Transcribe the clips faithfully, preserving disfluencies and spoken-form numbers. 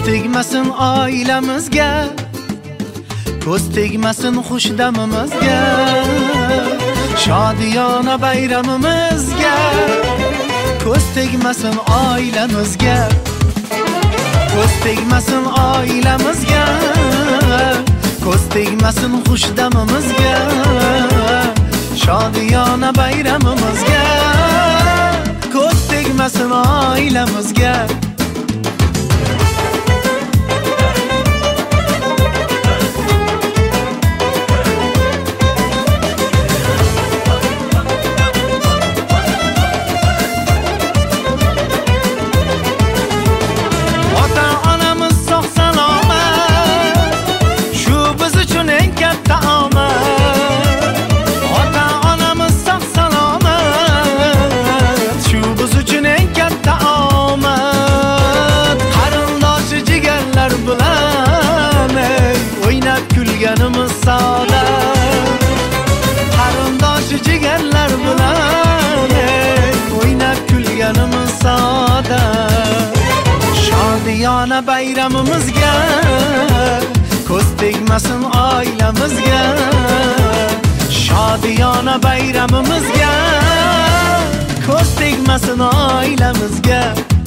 tegmasin oilamizga, ko'z tegmasin xushdamimizga, shodiyona bayramimizga, ko'z tegmasin oilamizga, ko'z tegmasin oilamizga, ko'z tegmasin xushdamimizga, shodiyona bayramimizga, ko'z tegmasin oilamizga. Kulganimiz soda, qarindoshi jigarlar bilan o'ynab kulganimiz soda, shodiyona bayramimizga, ko'z tegmasin oilamizga, shodiyona bayramimizga, ko'z tegmasin oilamizga.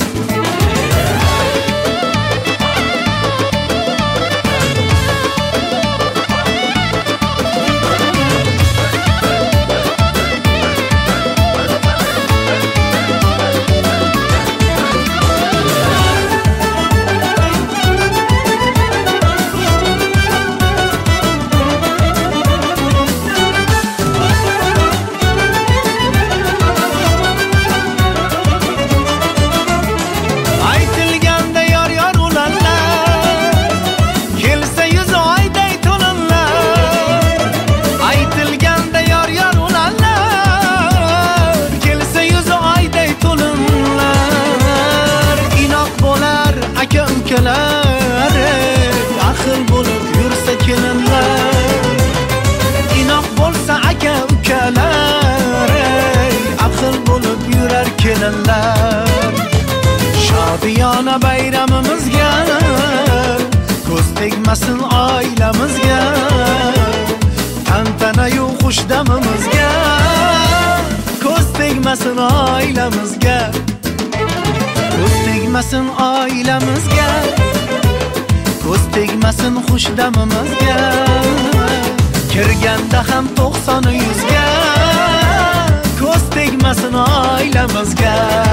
Axil bo'lib yursa kelinlar, inoq bo'lsa aka ukalar, axil bo'lib yurar kelinlar, shodiyona bayramimizga, ko'z tegmasin oilamizga, tantana-yu xushdamimizga, ko'z tegmasin oilamizga, ko'z tegmasin oilamizga, ko'z tegmasin xushdamimizga, kirganda ham to'qson yuzga, ko'z tegmasin oilamizga.